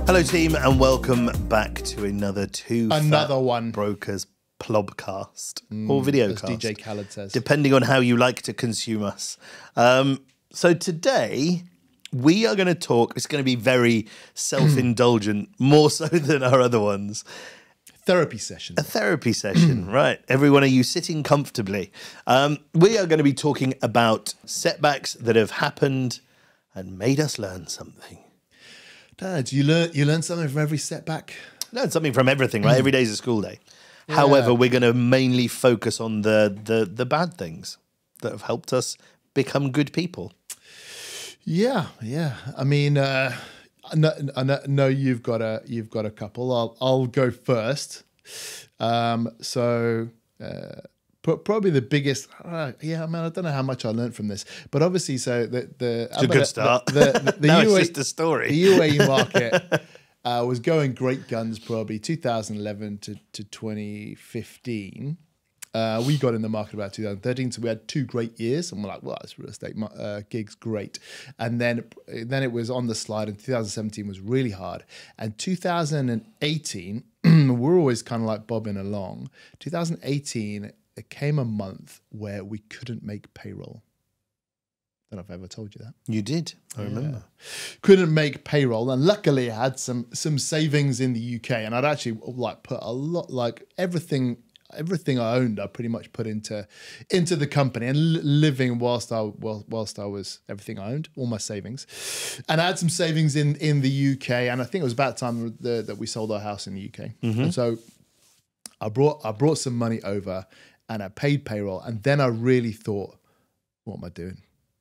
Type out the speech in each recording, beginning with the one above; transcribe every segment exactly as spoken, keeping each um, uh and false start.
Hello, team, and welcome back to another two Another Fat one. Brokers Plobcast or videocast, As D J Khaled says. depending on how you like to consume us. Um, so today we are going to talk. It's going to be very self-indulgent, more so than our other ones. Therapy session. A therapy session, right? Everyone, are you sitting comfortably? Um, we are going to be talking about setbacks that have happened and made us learn something. Dad, you learn you learn something from every setback. Learn something from everything, right? Every day's a school day. Yeah. However, we're going to mainly focus on the, the the bad things that have helped us become good people. Yeah, yeah. I mean, uh, I know, I know, know you've got a you've got a couple. I'll I'll go first. Um, so. Uh, Probably the biggest, uh, yeah. I mean, I don't know how much I learned from this, but obviously, so the the it's a good start. The, the, the, the now U A E, it's just a story. The U A E market uh, was going great guns, probably two thousand eleven to to twenty fifteen. Uh, we got in the market about two thousand thirteen, so we had two great years, and we're like, well, this real estate uh, gig's great. And then then it was on the slide, and two thousand seventeen was really hard, and two thousand eighteen we're always kind of like bobbing along. two thousand eighteen. There came a month where we couldn't make payroll. I don't know if I ever told you that. You did, I remember. Yeah. Couldn't make payroll, and luckily I had some some savings in the U K, and I'd actually like put a lot, like everything, everything I owned, I pretty much put into into the company and li- living whilst I well, whilst I was everything I owned, all my savings, and I had some savings in in the U K, and I think it was about time the, that we sold our house in the U K, mm-hmm. and so I brought I brought some money over. And I paid payroll. And then I really thought, what am I doing?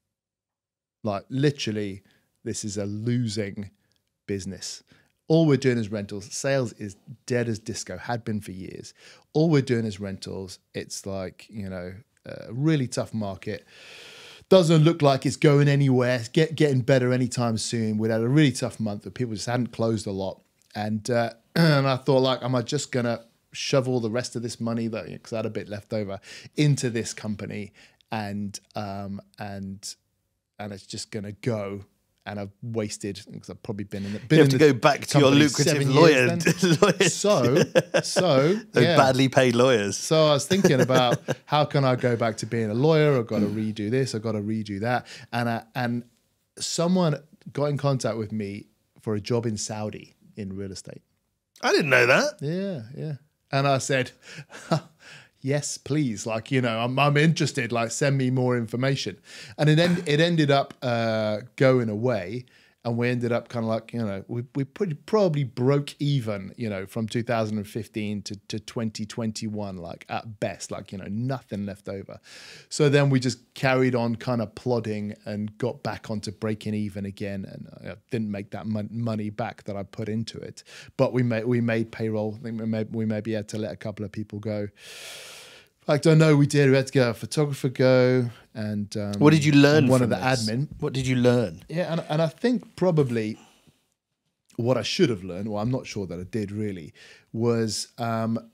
Like, literally, this is a losing business. All we're doing is rentals. Sales is dead as disco, had been for years. All we're doing is rentals. It's like, you know, a really tough market. Doesn't look like it's going anywhere. It's get, getting better anytime soon. We'd had a really tough month where people just hadn't closed a lot. And, uh, and I thought, like, am I just going to shovel the rest of this money that because I had a bit left over into this company and um and and it's just gonna go and I've wasted because I've probably been in the been you have in to go back to your lucrative lawyer lawyers. so so those yeah. badly paid lawyers. So I was thinking about how can I go back to being a lawyer. I've got to redo this, I've got to redo that, and I, and someone got in contact with me for a job in Saudi in real estate. I didn't know that. Yeah, yeah. And I said, yes, please. Like, you know, I'm, I'm interested. Like, send me more information. And it, end, it ended up uh, going away. And we ended up kind of like, you know, we, we pretty, probably broke even, you know, from two thousand fifteen to, to twenty twenty-one, like at best, like, you know, nothing left over. So then we just carried on kind of plodding and got back onto breaking even again. And uh, didn't make that mon- money back that I put into it. But we made, we made payroll. I think we, may, we maybe had to let a couple of people go. I don't know. We did. We had to get a photographer go, and um, what did you learn? One from of the this? admin. What did you learn? Yeah, and and I think probably what I should have learned, well, I'm not sure that I did really, was um,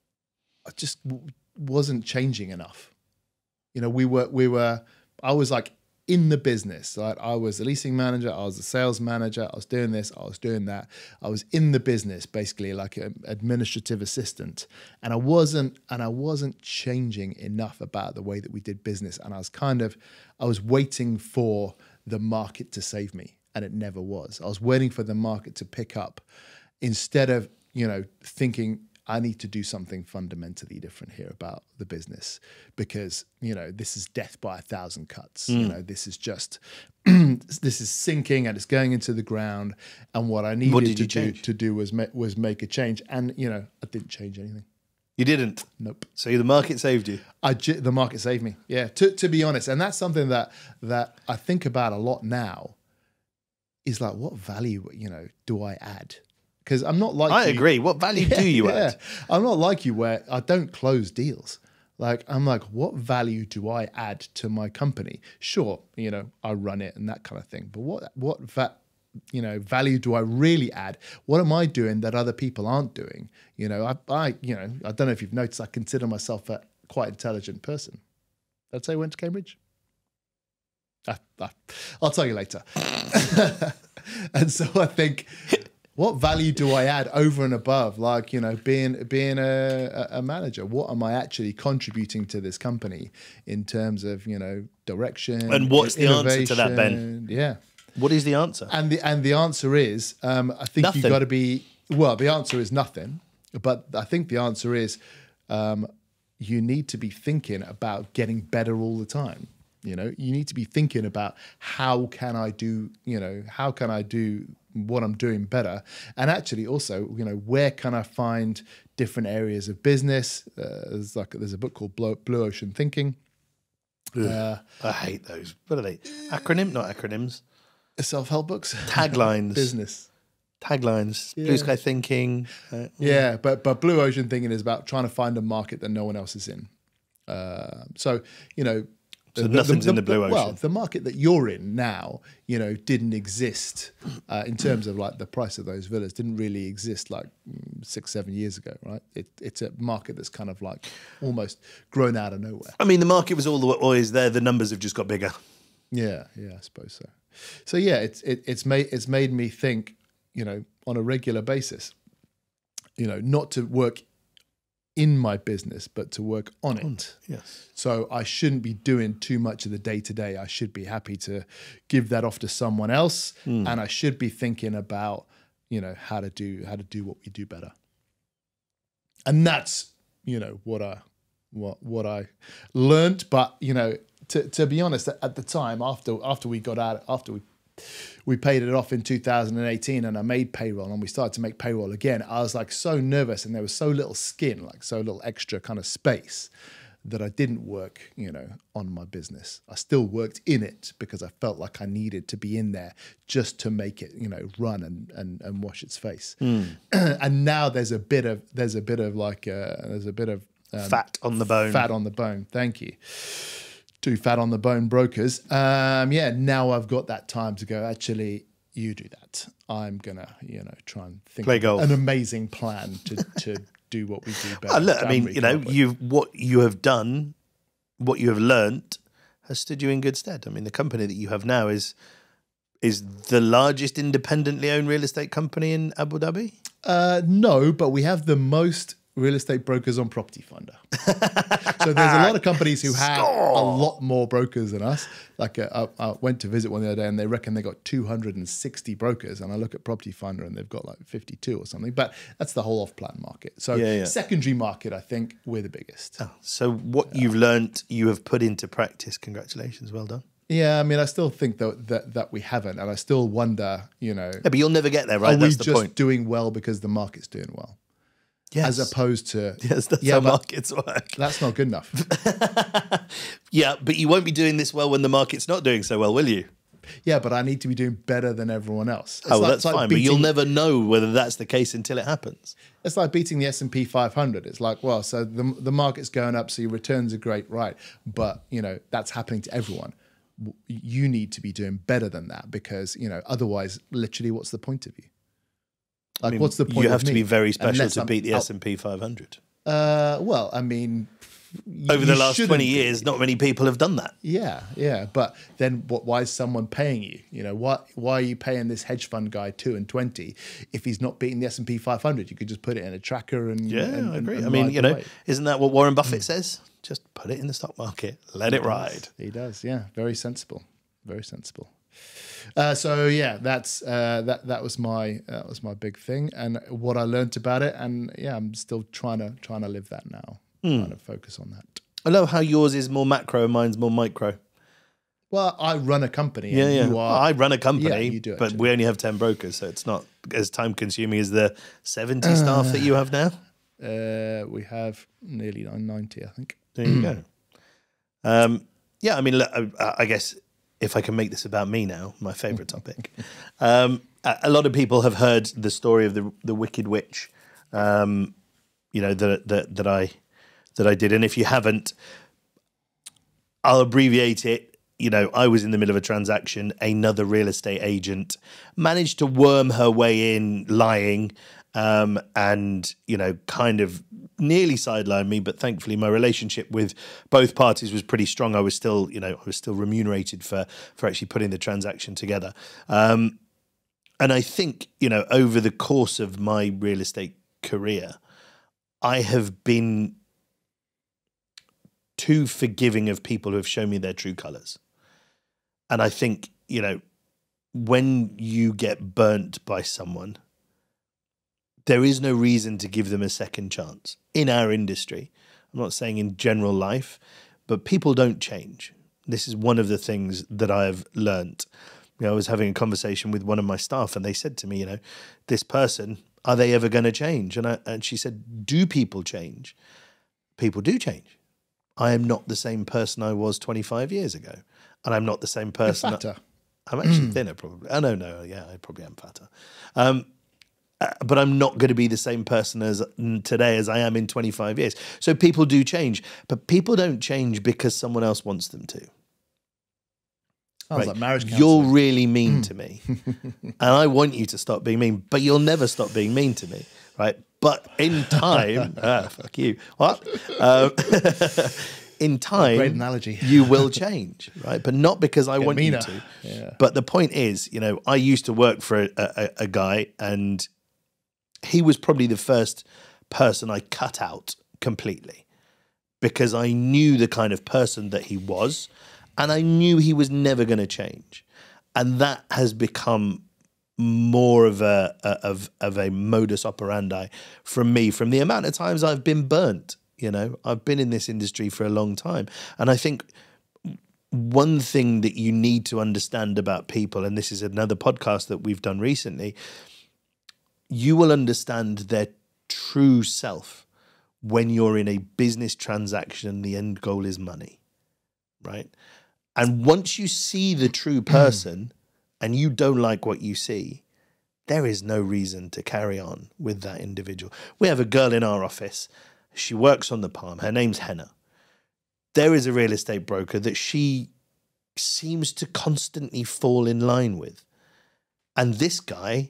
I just w- wasn't changing enough. You know, we were we were. I was like in the business. Like I was the leasing manager, I was the sales manager, I was doing this, I was doing that. I was in the business basically like an administrative assistant. And I wasn't and I wasn't changing enough about the way that we did business. And I was kind of I was waiting for the market to save me. And it never was. I was waiting for the market to pick up instead of, you know, thinking I need to do something fundamentally different here about the business because, you know, this is death by a thousand cuts. Mm. You know, this is just, this is sinking and it's going into the ground. And what I needed what did to you do change? to do was, ma- was make a change. And, you know, I didn't change anything. You didn't? Nope. So the market saved you? I, the market saved me. Yeah, to, to be honest. And that's something that, that I think about a lot now is like, what value, you know, do I add? Because I'm not like I you. agree. What value yeah, do you yeah. add? I'm not like you where I don't close deals. Like, I'm like, what value do I add to my company? Sure, you know, I run it and that kind of thing. But what, what va- you know, value do I really add? What am I doing that other people aren't doing? You know, I, I you know, I don't know if you've noticed, I consider myself a quite intelligent person. Did I say I went to Cambridge? I, I, I'll tell you later. And so I think... What value do I add over and above, like, you know, being being a, a manager? What am I actually contributing to this company in terms of, you know, direction? And what's the answer to that, Ben? innovation? Yeah. What is the answer? And the and the answer is, um, I think Nothing. you've got to be, well, the answer is nothing. But I think the answer is um, you need to be thinking about getting better all the time. You know, you need to be thinking about how can I do, you know, how can I do what I'm doing better? And actually also, you know, where can I find different areas of business? Uh, there's like, there's a book called Blue, Blue Ocean Thinking. Uh, I hate those. What are they? Acronym, not acronyms. Self-help books. Taglines. Business. Taglines. Yeah. Blue sky thinking. Uh, Yeah, but but Blue Ocean Thinking is about trying to find a market that no one else is in. Uh, so, you know, So nothing's in the blue Well, ocean. the market that you're in now, you know, didn't exist uh, in terms of like the price of those villas didn't really exist like mm, six, seven years ago, right? It, it's a market that's kind of like almost grown out of nowhere. I mean, the market was all the always there. The numbers have just got bigger. Yeah, yeah, I suppose so. So yeah, it's it, it's made it's made me think, you know, on a regular basis, you know, not to work in my business, but to work on it. Yes. So I shouldn't be doing too much of the day to day. I should be happy to give that off to someone else, Mm. and I should be thinking about, you know, how to do how to do what we do better. And that's, you know, what I what what I learned. But you know, to to be honest, at the time after after we got out after we. We paid it off in two thousand eighteen and I made payroll and we started to make payroll again. I was like so nervous and there was so little skin, like so little extra kind of space that I didn't work, you know, on my business. I still worked in it because I felt like I needed to be in there just to make it, you know, run and and, and wash its face. Mm. And now there's a bit of there's a bit of like uh, there's a bit of um, Fat on the bone. Fat on the bone. Thank you. Two fat on the bone brokers. Um, yeah, now I've got that time to go, actually, you do that. I'm going to, you know, try and think Play of golf. an amazing plan to, to do what we do better. Oh, look, I Damn mean, we you know, come up with. you've what you have done, what you have learnt, has stood you in good stead. I mean, the company that you have now is is the largest independently owned real estate company in Abu Dhabi. Uh, no, but we have the most real estate brokers on Property Funder. So there's a lot of companies who have a lot more brokers than us. Like uh, I, I went to visit one the other day and they reckon they got two hundred sixty brokers. And I look at Property Funder and they've got like fifty-two or something. But that's the whole off-plan market. So Yeah, yeah. secondary market, I think we're the biggest. Oh, so what you've learnt, you have put into practice. Congratulations, well done. Yeah, I mean, I still think that that, that we haven't. And I still wonder, you know, Yeah, but you'll never get there, right? are That's we the just point. doing well because the market's doing well? Yes. As opposed to, yes, that's yeah, how but markets work. that's not good enough. Yeah, but you won't be doing this well when the market's not doing so well, will you? Yeah, but I need to be doing better than everyone else. It's Oh, well, like- that's it's like fine, but you'll beating- never know whether that's the case until it happens. It's like beating the S and P five hundred. It's like, well, so the the market's going up, so your returns are great, right? But you know that's happening to everyone. W- You need to be doing better than that because you know otherwise, literally, what's the point of you? Like, I mean, what's the point? You have of to me? be very special Unless to I'm beat the out- S and P five hundred. Uh, well, I mean, y- Over the you last shouldn't twenty be. years, not many people have done that. Yeah, yeah, but then what? Why is someone paying you? You know, why why are you paying this hedge fund guy two and twenty if he's not beating the S and P five hundred? You could just put it in a tracker and Yeah, and- I and- agree. and I mean, ride you the know, wave. isn't that what Warren Buffett says? Just put it in the stock market, let it ride. He does, yeah. Very sensible, very sensible. Uh, so yeah, that's uh, that. That was my that was my big thing, and what I learned about it, and yeah, I'm still trying to trying to live that now. Hmm. Trying to focus on that. I love how yours is more macro and mine's more micro. Well, I run a company. Yeah, and yeah. You are, I run a company, Yeah, you do but actually. we only have ten brokers, so it's not as time consuming as the seventy staff that you have now. Uh, we have nearly ninety, I think. There you go. Um, yeah, I mean, look, I, I guess if I can make this about me now, my favourite topic. Um, a, a lot of people have heard the story of the the Wicked Witch, um, you know, that that that I that I did, and if you haven't, I'll abbreviate it. You know, I was in the middle of a transaction. Another real estate agent managed to worm her way in, lying, um, and you know, kind of nearly sidelined me. But thankfully, my relationship with both parties was pretty strong. I was still, you know, I was still remunerated for for actually putting the transaction together. Um, and I think, you know, over the course of my real estate career, I have been too forgiving of people who have shown me their true colours. And I think, you know, when you get burnt by someone, there is no reason to give them a second chance in our industry. I'm not saying in general life, but people don't change. This is one of the things that I have learnt. You know, I was having a conversation with one of my staff and they said to me, you know, this person, are they ever going to change? And I, and she said, do people change? People do change. I am not the same person I was twenty-five years ago. And I'm not the same person. You're fatter. I'm actually thinner probably. Oh, no, no, yeah, I probably am fatter. Um, uh, but I'm not going to be the same person as today as I am in twenty-five years. So people do change, but people don't change because someone else wants them to. Sounds Right? like marriage You're counselling. really mean to me. And I want you to stop being mean, but you'll never stop being mean to me, right? But in time, ah, fuck you. What? Um, in time, Great analogy. you will change, right? But not because I Get want meaner. you to. Yeah. But the point is, you know, I used to work for a, a, a guy and he was probably the first person I cut out completely because I knew the kind of person that he was and I knew he was never going to change. And that has become more of a, a of of a modus operandi from me, from the amount of times I've been burnt. You know, I've been in this industry for a long time. And I think one thing that you need to understand about people, and this is another podcast that we've done recently, you will understand their true self when you're in a business transaction and the end goal is money, right? And once you see the true person and you don't like what you see, there is no reason to carry on with that individual. We have a girl in our office. She works on the Palm. Her name's Henna. There is a real estate broker that she seems to constantly fall in line with. And this guy,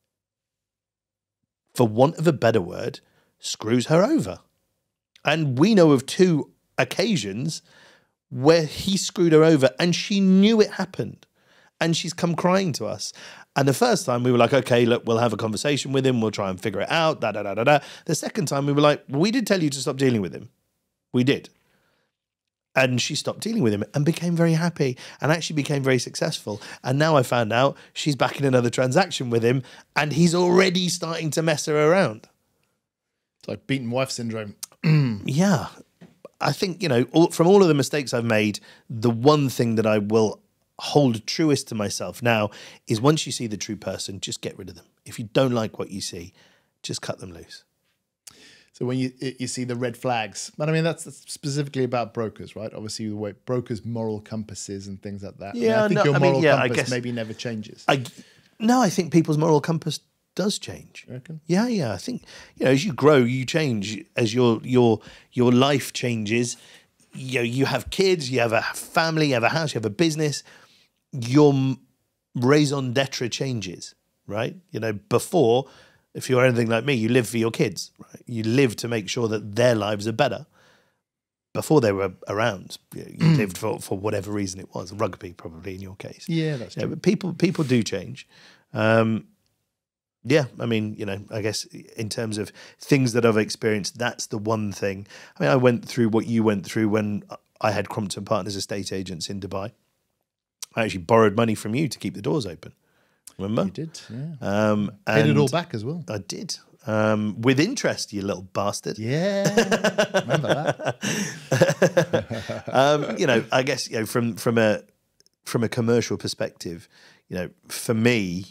for want of a better word, screws her over. And we know of two occasions where he screwed her over and she knew it happened. And she's come crying to us. And the first time we were like, okay, look, we'll have a conversation with him. We'll try and figure it out. Da, da, da, da, da. The second time we were like, well, we did tell you to stop dealing with him. We did. And she stopped dealing with him and became very happy and actually became very successful. And now I found out she's back in another transaction with him and he's already starting to mess her around. It's like beaten wife syndrome. Yeah. I think, you know, all, from all of the mistakes I've made, the one thing that I will hold truest to myself now is once you see the true person, just get rid of them. If you don't like what you see, just cut them loose. So when you you see the red flags, but I mean that's, that's specifically about brokers, right? Obviously, the way brokers' moral compasses and things like that. I mean, Yeah, I think no, your I mean, moral yeah, I compass guess- maybe never changes. I, no, I think people's moral compass does change. You reckon? Yeah, yeah. I think, you know, as you grow, you change. As your your your life changes, you know, you have kids, you have a family, you have a house, you have a business. Your m- raison d'etre changes, right? You know, before, if you're anything like me, you live for your kids, right? You live to make sure that their lives are better. Before they were around, you, know, you lived for, for whatever reason it was. Rugby, probably, in your case. Yeah, that's Yeah, true. but people people do change. Um, yeah, I mean, you know, I guess in terms of things that I've experienced, that's the one thing. I mean, I went through what you went through when I had Crompton Partners estate agents in Dubai. I actually borrowed money from you to keep the doors open. Remember? You did, yeah. Um, Paid it and all back as well. I did. Um, with interest, you little bastard. Yeah, remember that? um, you know, I guess, you know, from from a from a commercial perspective, you know, for me,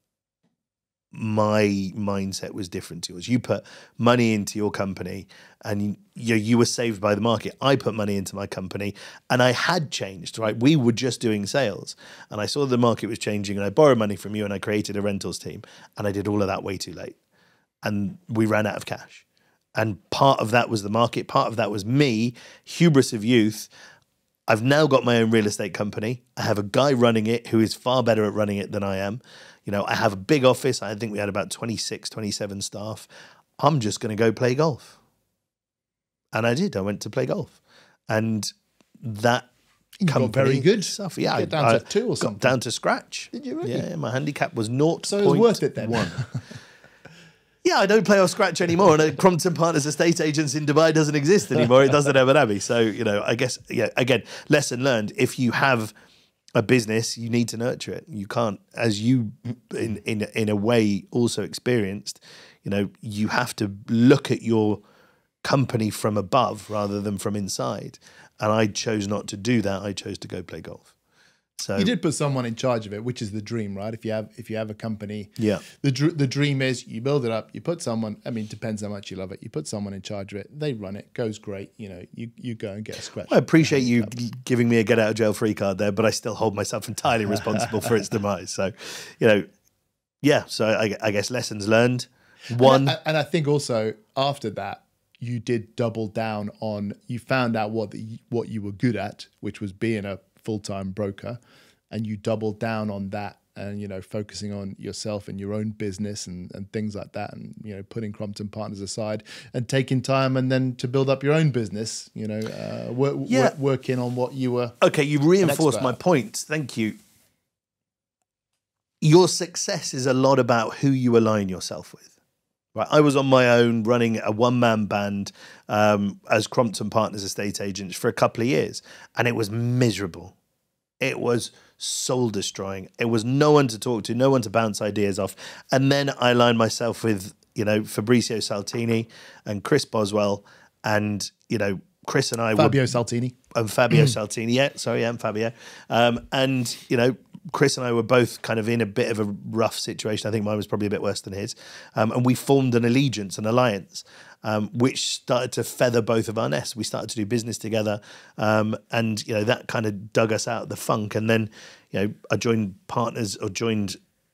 my mindset was different to yours. You put money into your company and you, you were saved by the market. I put money into my company and I had changed, right? We were just doing sales and I saw the market was changing and I borrowed money from you and I created a rentals team and I did all of that way too late. And we ran out of cash. And part of that was the market. Part of that was me, hubris of youth. I've now got my own real estate company. I have a guy running it who is far better at running it than I am. You know, I have a big office. I think we had about twenty-six, twenty-seven staff. I'm just going to go play golf. And I did. I went to play golf. And that You got company very good stuff. Yeah, You I get down I to two or got something. down to scratch. Did you really? Yeah, my handicap was naught. So it was worth it then. Yeah, I don't play off scratch anymore, and uh, Crompton Partners Estate Agents in Dubai doesn't exist anymore. It does in Abu Dhabi. So, you know, I guess, yeah, again, lesson learned. If you have a business, you need to nurture it. You can't, as you, in in in a way, also experienced, you know, you have to look at your company from above rather than from inside. And I chose not to do that. I chose to go play golf. So You did put someone in charge of it, which is the dream, right? If you have if you have a company, Yeah. the dr- the dream is you build it up, you put someone. I mean, it depends how much you love it. You put someone in charge of it, they run it, goes great. You know, you you go and get a scratch. I appreciate you g- giving me a get out of jail free card there, but I still hold myself entirely responsible for its demise. So, you know, yeah. So I, I guess lessons learned. One, And I, and I think also after that, you did double down on. You found out what the, what you were good at, which was being a full time broker, and you doubled down on that. And, you know, focusing on yourself and your own business and, and things like that, and, you know, putting Crompton Partners aside and taking time and then to build up your own business, you know, uh, work, Yeah. work, working on what you were. okay, you've reinforced expert. my point. Thank you. Your success is a lot about who you align yourself with. Right, I was on my own running a one-man band um, as Crompton Partners Estate Agents for a couple of years, and it was miserable. It was soul-destroying. It was no one to talk to, no one to bounce ideas off. And then I aligned myself with, you know, Fabrizio Saltini and Chris Boswell, and, you know, Chris and I were Fabio Saltini. and Fabio Saltini. Yeah, sorry, I'm Fabio. Um, and, you know, Chris and I were both kind of in a bit of a rough situation. I think mine was probably a bit worse than his. Um, and we formed an allegiance, an alliance, um, which started to feather both of our nests. We started to do business together. Um, and, you know, that kind of dug us out of the funk. And then, you know, I joined partners or joined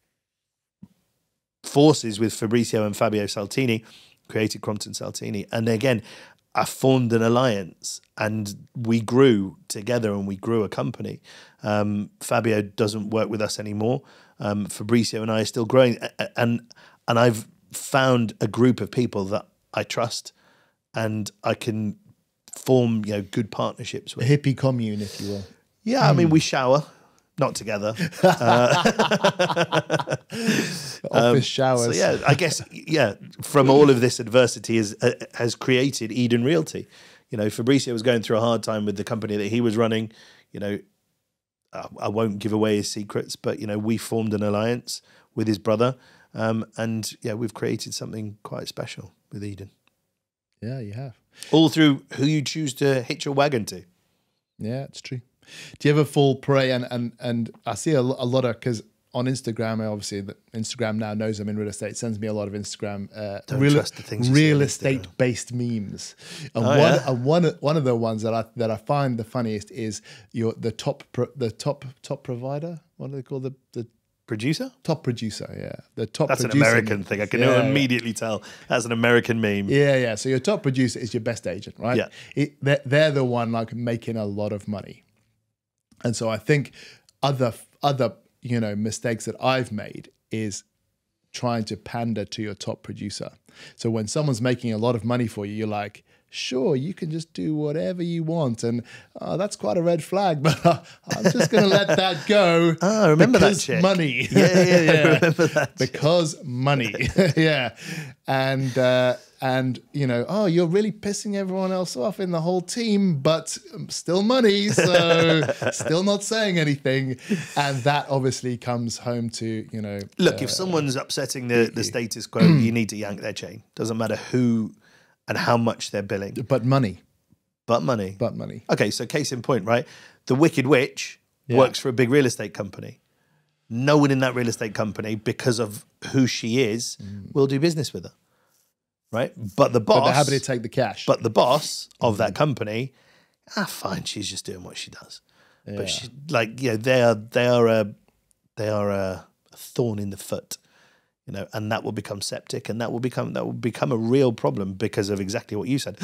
forces with Fabrizio and Fabio Saltini, created Crompton Saltini. And again, I formed an alliance and we grew together and we grew a company. Um, Fabio doesn't work with us anymore. Um, Fabrizio and I are still growing. And, and I've found a group of people that I trust and I can form, you know, good partnerships A with. hippie commune, if you will. Yeah, I mean, we shower. Not together. Uh, Office showers. So yeah, I guess yeah. From all of this adversity has uh, has created Eden Realty. You know, Fabrizio was going through a hard time with the company that he was running. You know, I, I won't give away his secrets, but you know, we formed an alliance with his brother, um, and yeah, we've created something quite special with Eden. Yeah, you have. All through who you choose to hitch your wagon to. Yeah, it's true. Do you ever fall prey? And and and I see a, lo- a lot of, because on Instagram, obviously, the Instagram now knows I'm in real estate. It sends me a lot of Instagram uh, Don't real, trust the things you see real on estate Instagram. based memes. And Oh, one yeah? and one one of the ones that I that I find the funniest is your the top pro, the top top provider. What do they call the the Producer? top producer? Yeah, the top. That's an producer American meme. thing. I can Yeah, yeah. immediately tell. That's an American meme. Yeah, yeah. So your top producer is your best agent, right? Yeah. It, they're, they're the one like making a lot of money. And so I think other other you know mistakes that I've made is trying to pander to your top producer. So when someone's making a lot of money for you, you're like, sure, you can just do whatever you want, and uh, that's quite a red flag. But uh, I'm just going to let that go. Ah, I remember that because chick. money. Yeah, yeah, yeah. I remember that chick. Because money. Yeah, and uh, and you know, oh, you're really pissing everyone else off in the whole team, but um, still money, so still not saying anything, and that obviously comes home to you know. Look, uh, if someone's upsetting the, the status quo, you need to yank their chain. Doesn't matter who and how much they're billing, but money, but money. but money. Okay, so case in point, right? The Wicked Witch Yeah. works for a big real estate company. No one in that real estate company, because of who she is, will do business with her, right? But the boss, But they're happy to take the cash. but the boss of that company, ah, fine, she's just doing what she does. Yeah. But she, like, you know, they are they are a they are a thorn in the foot, you know, and that will become septic, and that will become that will become a real problem because of exactly what you said.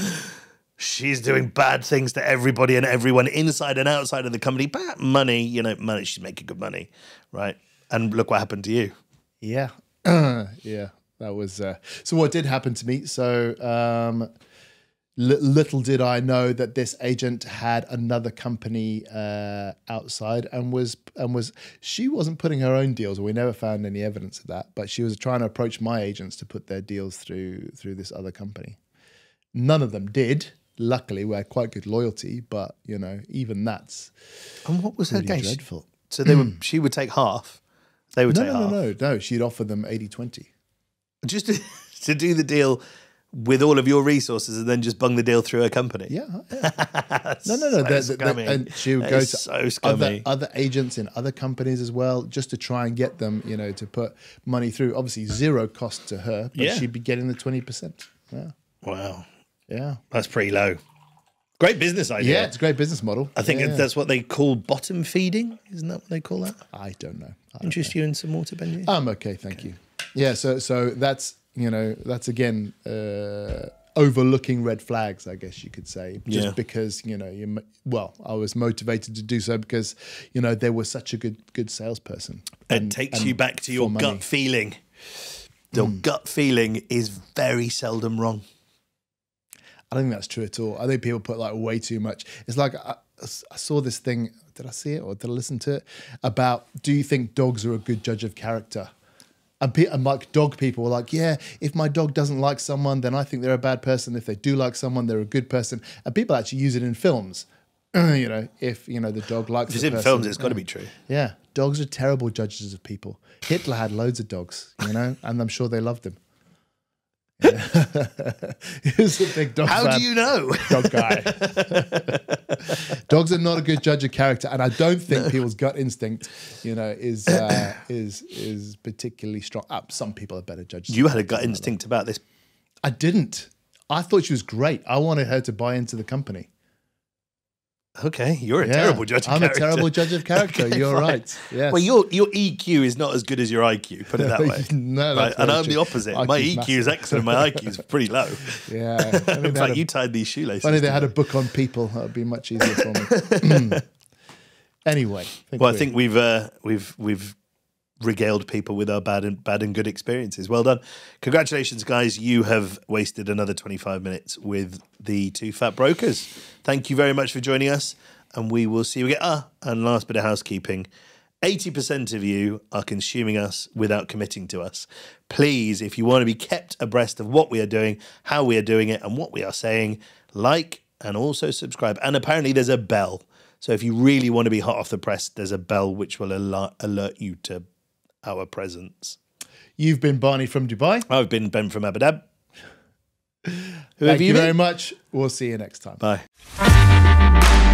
She's doing bad things to everybody and everyone inside and outside of the company. But money, you know, money. She's making good money, right? And look what happened to you. Yeah, yeah, that was. Uh, so what did happen to me? So um, L- little did I know that this agent had another company uh, outside and was and was she wasn't putting her own deals. We never found any evidence of that, but she was trying to approach my agents to put their deals through through this other company. None of them did. Luckily, we had quite good loyalty, but you know, even that's And what was her really game? dreadful. So they would. She would take half. They would No, take no, half. no, no, no. She'd offer them eighty twenty. Just to, to do the deal with all of your resources and then just bung the deal through a company. Yeah. yeah. no, no, no. So the- the- the- scummy. and she would That go is to so other, scummy. other agents in other companies as well, just to try and get them, you know, to put money through. Obviously, zero cost to her, but Yeah. she'd be getting the twenty percent. Yeah. Wow, Yeah. that's pretty low. Great business idea. Yeah, it's a great business model. I think yeah, yeah. that's what they call bottom feeding. Isn't that what they call that? I don't know. I don't Interest you in some water, Benji? I'm okay, thank you. Yeah, so so that's you know that's again uh, overlooking red flags, I guess you could say, just Yeah. because you know you mo- well, I was motivated to do so because you know they were such a good good salesperson. It takes you back to your for gut money. feeling. Your Hmm. gut feeling is very seldom wrong. I don't think that's true at all. I think people put like way too much. It's like I, I saw this thing. Did I see it or did I listen to it about? Do you think dogs are a good judge of character? And, pe- and like dog people were like, yeah, if my dog doesn't like someone, then I think they're a bad person. If they do like someone, they're a good person. And people actually use it in films. you know, if you know the dog likes If it's the in person, films, it's got to be true. Yeah, dogs are terrible judges of people. Hitler had loads of dogs, you know, and I'm sure they loved him. Yeah. He was a big dog How fan. do you know? Dog guy. Dogs are not a good judge of character, and I don't think people's gut instinct, you know, is uh, is is particularly strong. Uh, some people are better judges. You had a gut instinct about this. I didn't. I thought she was great. I wanted her to buy into the company. Okay, you're a Yeah, terrible judge of I'm character. a terrible judge of character. Okay, You're fine. right. Yes. Well, your your E Q is not as good as your I Q. Put it that way. No, Right? that's And very I'm true. the opposite. I Q's My E Q is massive. excellent. My I Q is pretty low. Yeah. If only In they had fact, a- you tied these shoelaces. if only they had a together. book on people, that would be much easier for me. Anyway. Well, I we- think we've uh, we've we've regaled people with our bad and bad and good experiences. Well done. Congratulations, guys. You have wasted another twenty-five minutes with the two fat brokers. Thank you very much for joining us, and we will see you again. Ah, and last bit of housekeeping. eighty percent of you are consuming us without committing to us. Please, if you want to be kept abreast of what we are doing, how we are doing it, and what we are saying, like and also subscribe. And apparently there's a bell. So if you really want to be hot off the press, there's a bell which will alert, alert you to our presence. You've been Barney from Dubai. I've been Ben from Abu Dhabi. Who Thank have you you been? very much. We'll see you next time. Bye.